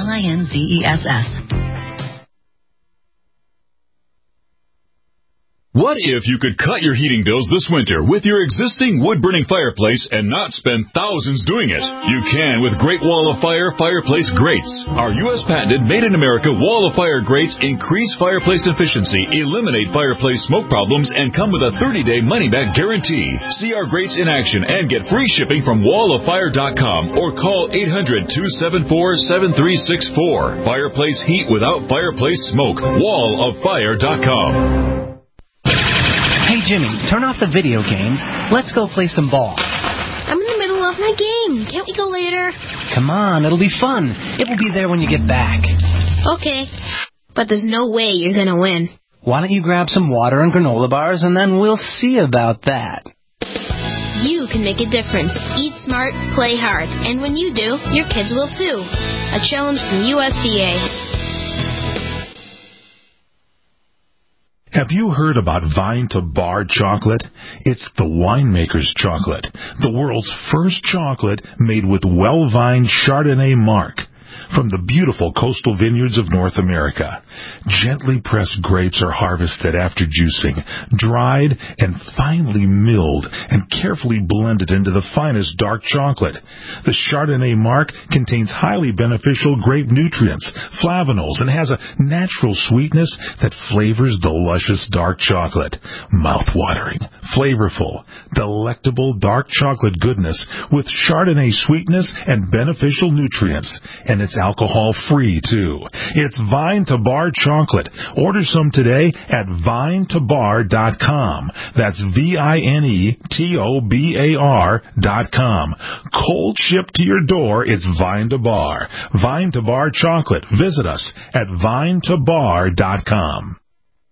Speaker 10: 1-800-LINZESS.
Speaker 1: What if you could cut your heating bills this winter with your existing wood-burning fireplace and not spend thousands doing it? You can with Great Wall of Fire fireplace grates. Our U.S. patented made-in-America Wall of Fire grates increase fireplace efficiency, eliminate fireplace smoke problems, and come with a 30-day money-back guarantee. See our grates in action and get free shipping from walloffire.com or call 800-274-7364. Fireplace heat without fireplace smoke. walloffire.com.
Speaker 5: Hey, Jimmy, turn off the video games. Let's go play some ball.
Speaker 6: I'm in the middle of my game. Can't we go later?
Speaker 5: Come on, it'll be fun. It will be there when you get back.
Speaker 6: Okay, but there's no way you're going to win.
Speaker 5: Why don't you grab some water and granola bars, and then we'll see about that.
Speaker 6: You can make a difference. Eat smart, play hard. And when you do, your kids will too. A challenge from USDA.
Speaker 7: Have you heard about Vine to Bar chocolate? It's the winemaker's chocolate, the world's first chocolate made with well-vined Chardonnay marc from the beautiful coastal vineyards of North America. Gently pressed grapes are harvested after juicing, dried and finely milled and carefully blended into the finest dark chocolate. The Chardonnay marc contains highly beneficial grape nutrients, flavanols, and has a natural sweetness that flavors the luscious dark chocolate. Mouth-watering, flavorful, delectable dark chocolate goodness with Chardonnay sweetness and beneficial nutrients. And it's alcohol-free, too. It's Vine to Bar chocolate. Order some today at vinetobar.com. That's VINETOBAR.com. Cold shipped to your door, it's Vine to Bar. Vine to Bar chocolate. Visit us at vinetobar.com.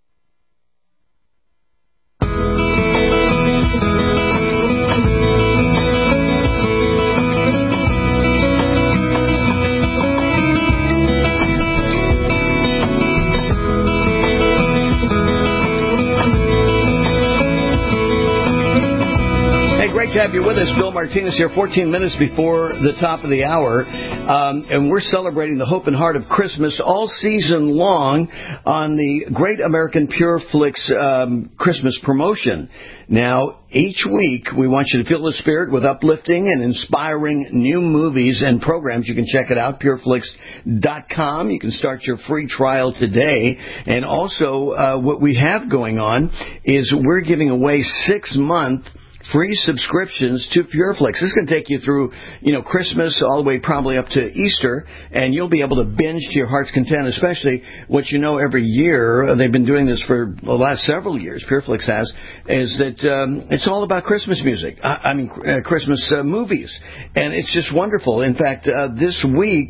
Speaker 13: Great to have you with us. Bill Martinez here, 14 minutes before the top of the hour. And we're celebrating the hope and heart of Christmas all season long on the Great American Pure Flix Christmas promotion. Now, each week, we want you to feel the spirit with uplifting and inspiring new movies and programs. You can check it out, pureflix.com. You can start your free trial today. And also, what we have going on is we're giving away 6-month free subscriptions to PureFlix. This is going to take you through, Christmas all the way probably up to Easter, and you'll be able to binge to your heart's content, especially what every year, they've been doing this for the last several years, PureFlix has, is that it's all about Christmas music. Christmas movies. And it's just wonderful. In fact, this week,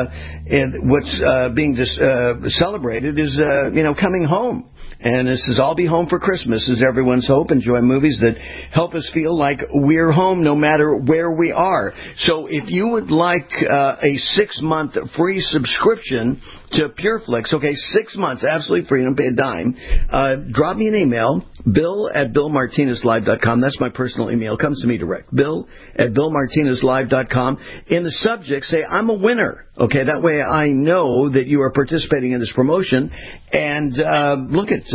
Speaker 13: what's being celebrated is, coming home. And this is I'll Be Home for Christmas is everyone's hope. Enjoy movies that help us feel like we're home no matter where we are. So if you would like a 6-month free subscription to PureFlix, 6 months, absolutely free, don't pay a dime, drop me an email, bill@billmartinezlive.com. That's my personal email. It comes to me direct. bill@billmartinezlive.com. In the subject, say, I'm a winner. That way I know that you are participating in this promotion. And look at,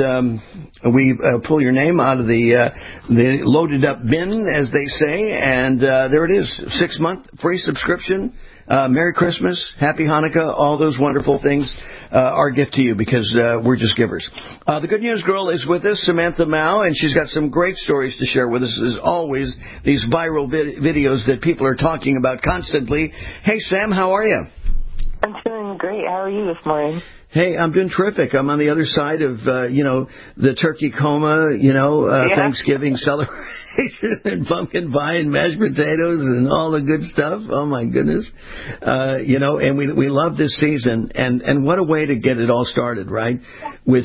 Speaker 13: we pull your name out of the loaded up bin, as they say, and there it is, 6-month free subscription. Merry Christmas, Happy Hanukkah, all those wonderful things. Our gift to you because we're just givers. The Good News Girl is with us, Samantha Mao, and she's got some great stories to share with us, as always, these viral videos that people are talking about constantly. Hey, Sam, how are you?
Speaker 8: I'm doing great. How are you this morning?
Speaker 13: Hey, I'm doing terrific. I'm on the other side of, the turkey coma, Thanksgiving celebration and pumpkin pie and mashed potatoes and all the good stuff. Oh, my goodness. And we love this season. And what a way to get it all started, right? With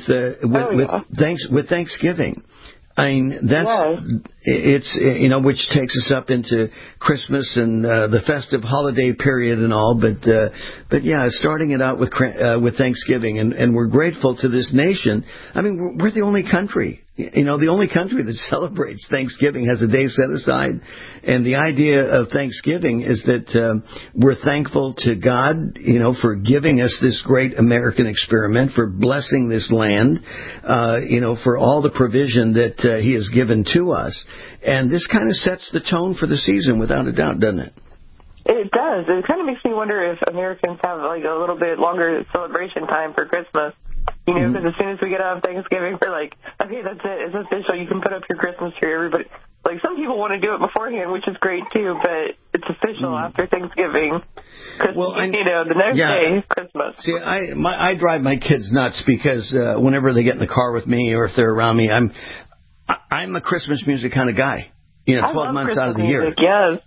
Speaker 13: Thanksgiving. I mean, it's, which takes us up into Christmas and the festive holiday period and all. But yeah, starting it out with Thanksgiving. And we're grateful to this nation. I mean, we're the only country the only country that celebrates Thanksgiving has a day set aside. And the idea of Thanksgiving is that we're thankful to God, for giving us this great American experiment, for blessing this land, for all the provision that He has given to us. And this kind of sets the tone for the season, without a doubt, doesn't it?
Speaker 8: It does. It kind of makes me wonder if Americans have like a little bit longer celebration time for Christmas. Because as soon as we get out of Thanksgiving, we're like, okay, that's it. It's official. You can put up your Christmas tree. Everybody, like, some people want to do it beforehand, which is great too, but it's official after Thanksgiving. Well, the next day, Christmas.
Speaker 13: See, I drive my kids nuts because whenever they get in the car with me or if they're around me, I'm a Christmas music kind of guy. 12 months out of the year.
Speaker 8: Yes.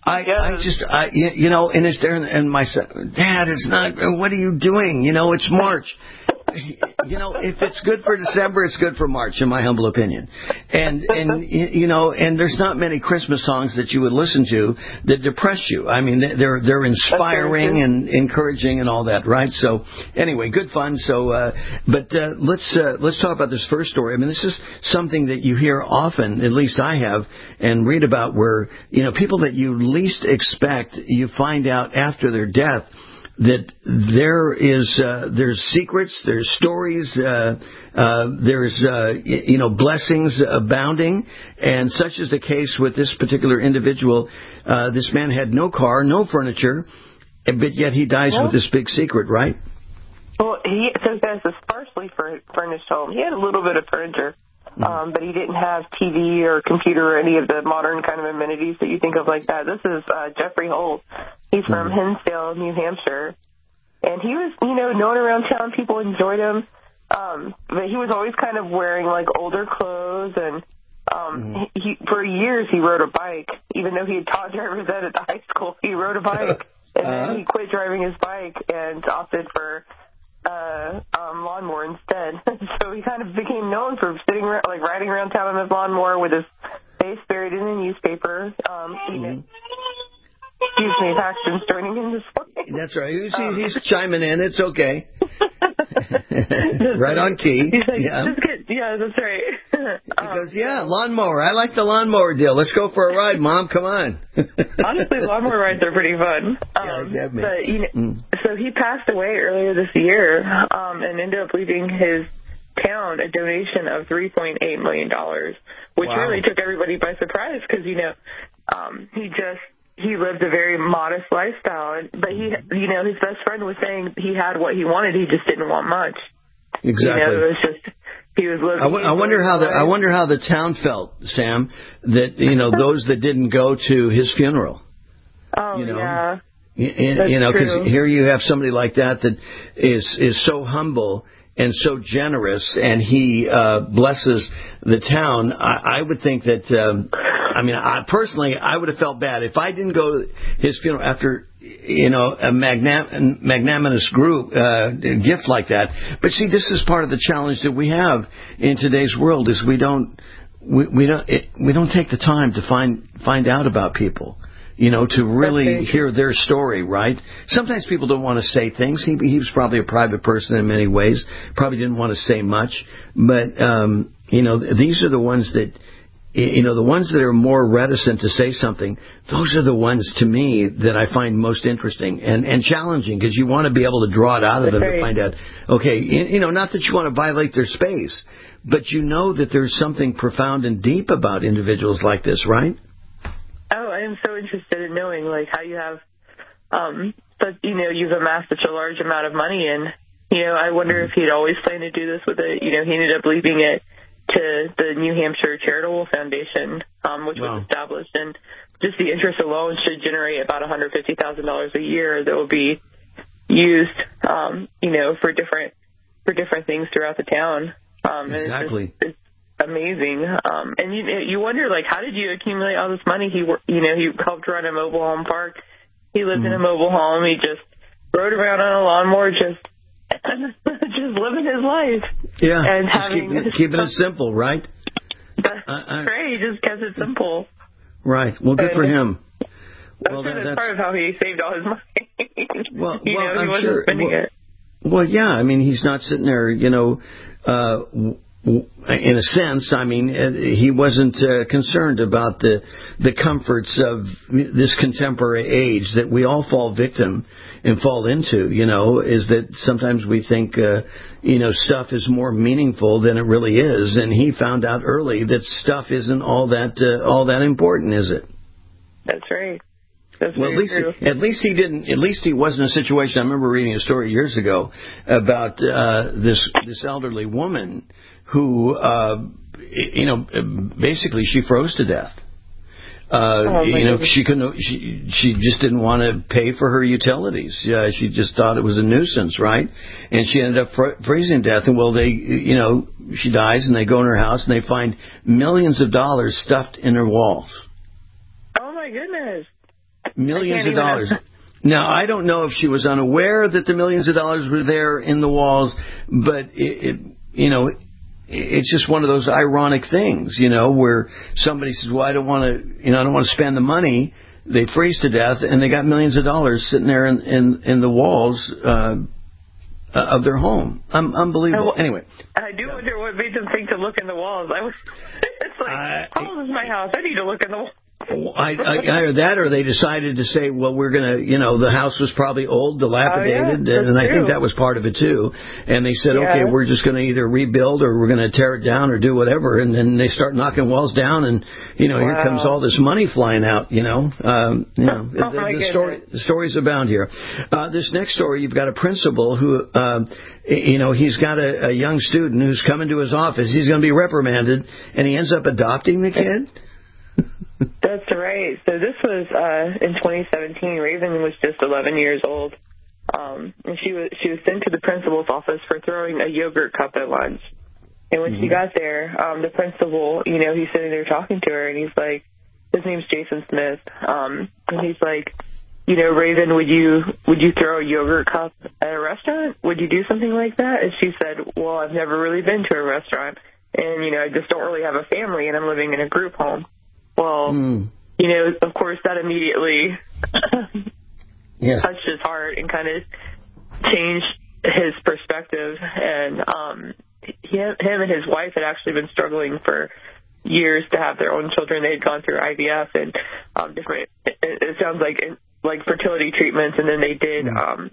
Speaker 13: And it's there, and my son, Dad, it's not, what are you doing? It's March. If it's good for December, it's good for March, in my humble opinion. And there's not many Christmas songs that you would listen to that depress you. I mean, they're inspiring and encouraging and all that, right? So anyway, good fun. So, let's talk about this first story. I mean, this is something that you hear often, at least I have, and read about, where people that you least expect, you find out after their death that there's secrets, there's stories, there's blessings abounding, and such is the case with this particular individual. This man had no car, no furniture, but yet he dies with this big secret, right?
Speaker 8: Well, he says that's a sparsely furnished home. He had a little bit of furniture, but he didn't have TV or computer or any of the modern kind of amenities that you think of like that. This is Jeffrey Holt. He's from Hinsdale, New Hampshire. And he was, known around town. People enjoyed him. But he was always kind of wearing, like, older clothes. And for years he rode a bike. Even though he had taught driver's ed at the high school, he rode a bike. And then he quit driving his bike and opted for lawnmower instead. So he kind of became known for sitting around, like, riding around town on his lawnmower with his face buried in a newspaper. Excuse me, Paxton's joining in this morning.
Speaker 13: That's right. He's chiming in. It's okay. Right on key.
Speaker 8: He's like, yeah, that's right.
Speaker 13: He goes, lawnmower. I like the lawnmower deal. Let's go for a ride, Mom. Come on.
Speaker 8: Honestly, lawnmower rides are pretty fun. So he passed away earlier this year and ended up leaving his town a donation of $3.8 million, which really took everybody by surprise because, he lived a very modest lifestyle, but his best friend was saying he had what he wanted. He just didn't want much.
Speaker 13: Exactly.
Speaker 8: It was just he was living.
Speaker 13: I wonder how the town felt, Sam. That those that didn't go to his funeral.
Speaker 8: Oh yeah.
Speaker 13: Because here you have somebody like that is so humble and so generous, and he blesses the town. I would think that. Personally, I would have felt bad if I didn't go to his funeral after, a magnanimous group gift like that. But see, this is part of the challenge that we have in today's world is we don't take the time to find out about people. To really hear their story, right? Sometimes people don't want to say things. He was probably a private person in many ways. Probably didn't want to say much. But, these are the ones that, the ones that are more reticent to say something, those are the ones, to me, that I find most interesting and challenging, because you want to be able to draw it out of them to find out, okay, not that you want to violate their space, but that there's something profound and deep about individuals like this, right?
Speaker 8: Oh, I am so interested in knowing, like, how you have, you've amassed such a large amount of money, and, I wonder if he'd always planned to do this with it. He ended up leaving it to the New Hampshire Charitable Foundation, which was established, and just the interest alone should generate about $150,000 a year that will be used, for different things throughout the town.
Speaker 13: Exactly.
Speaker 8: It's amazing. And you wonder, like, how did you accumulate all this money? He helped run a mobile home park. He lived in a mobile home. He just rode around on a lawnmower, just living his life. Yeah,
Speaker 13: and keeping it simple, right?
Speaker 8: That's great. He just kept it simple.
Speaker 13: Right. Well, good for him.
Speaker 8: That's part of how he saved all his money.
Speaker 13: Well,
Speaker 8: he
Speaker 13: I'm
Speaker 8: wasn't
Speaker 13: sure.
Speaker 8: spending it.
Speaker 13: Well, yeah. I mean, he's not sitting there, in a sense, I mean, he wasn't concerned about the comforts of this contemporary age that we all fall victim and fall into, is that sometimes we think, stuff is more meaningful than it really is. And he found out early that stuff isn't all that important, is it?
Speaker 8: That's right. That's
Speaker 13: well, at least he didn't. At least he wasn't in a situation. I remember reading a story years ago about this elderly woman who, basically she froze to death. She couldn't. She just didn't want to pay for her utilities. She just thought it was a nuisance, right? And she ended up freezing to death. And she dies, and they go in her house, and they find millions of dollars stuffed in her walls.
Speaker 8: Oh my goodness.
Speaker 13: Millions of dollars. Now, I don't know if she was unaware that the millions of dollars were there in the walls, but it's just one of those ironic things, where somebody says, "Well, I don't want to spend the money." They freeze to death, and they got millions of dollars sitting there in the walls of their home. Unbelievable. Anyway,
Speaker 8: I do wonder what made them think to look in the walls. It's like, how old is my house? I need to look in the walls.
Speaker 13: Either that, or they decided to say, well, we're going to, the house was probably old, dilapidated, and I think that was part of it too. And they said, okay, we're just going to either rebuild or we're going to tear it down or do whatever. And then they start knocking walls down, and here comes all this money flying out. The stories abound here. This next story, you've got a principal who, he's got a young student who's coming to his office. He's going to be reprimanded, and he ends up adopting the kid.
Speaker 8: That's right. So this was in 2017. Raven was just 11 years old, and she was sent to the principal's office for throwing a yogurt cup at lunch. And when she got there, the principal, he's sitting there talking to her, and he's like, his name's Jason Smith, and he's like, Raven, would you throw a yogurt cup at a restaurant? Would you do something like that? And she said, well, I've never really been to a restaurant, and I just don't really have a family, and I'm living in a group home. Well, of course, that immediately touched his heart and kind of changed his perspective. And him and his wife had actually been struggling for years to have their own children. They had gone through IVF and different, it sounds like fertility treatments. And then they did,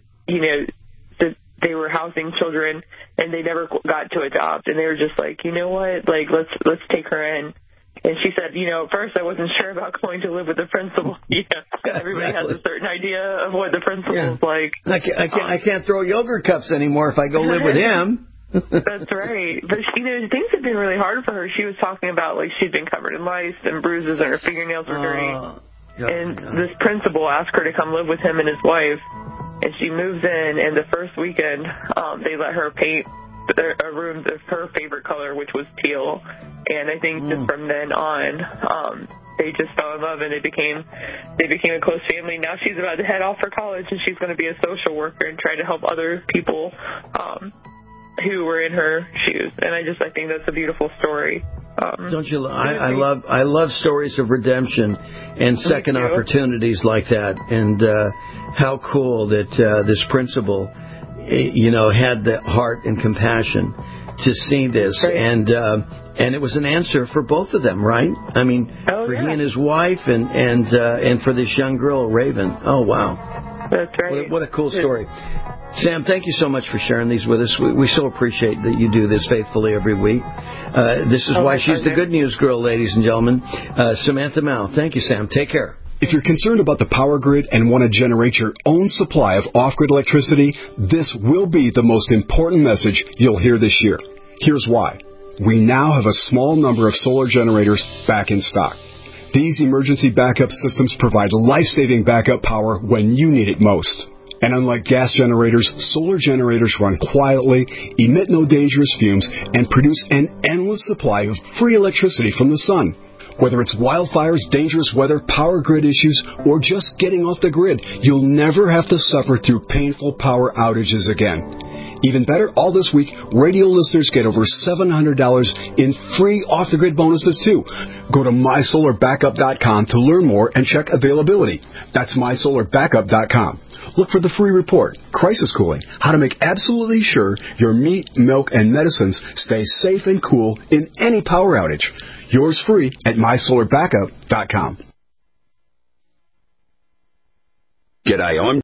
Speaker 8: they were housing children, and they never got to adopt. And they were just like, what, let's take her in. And she said, at first I wasn't sure about going to live with the principal. Everybody has a certain idea of what the principal's like.
Speaker 13: I can't throw yogurt cups anymore if I go live with him.
Speaker 8: That's right. But, things have been really hard for her. She was talking about, she'd been covered in lice and bruises and her fingernails were dirty. And this principal asked her to come live with him and his wife. And she moves in, and the first weekend, they let her paint a room of her favorite color, which was teal. And I think just from then on, they just fell in love, and they became a close family. Now she's about to head off for college, and she's going to be a social worker and try to help other people who were in her shoes. And I think that's a beautiful story.
Speaker 13: Don't you? I love stories of redemption and second opportunities like that. And how cool that this principal, had the heart and compassion to see this, and it was an answer for both of them, right? I mean, he and his wife, and for this young girl, Raven. Oh, wow.
Speaker 8: That's right.
Speaker 13: What a cool story. Sam, thank you so much for sharing these with us. We so appreciate that you do this faithfully every week. This is why she's the good news girl, ladies and gentlemen. Samantha Mao. Thank you, Sam. Take care.
Speaker 9: If you're concerned about the power grid and want to generate your own supply of off-grid electricity, this will be the most important message you'll hear this year. Here's why. We now have a small number of solar generators back in stock. These emergency backup systems provide life-saving backup power when you need it most. And unlike gas generators, solar generators run quietly, emit no dangerous fumes, and produce an endless supply of free electricity from the sun. Whether it's wildfires, dangerous weather, power grid issues, or just getting off the grid, you'll never have to suffer through painful power outages again. Even better, all this week, radio listeners get over $700 in free off-the-grid bonuses, too. Go to mysolarbackup.com to learn more and check availability. That's mysolarbackup.com. Look for the free report, Crisis Cooling, how to make absolutely sure your meat, milk, and medicines stay safe and cool in any power outage. Yours free at mysolarbackup.com.
Speaker 11: G'day, I'm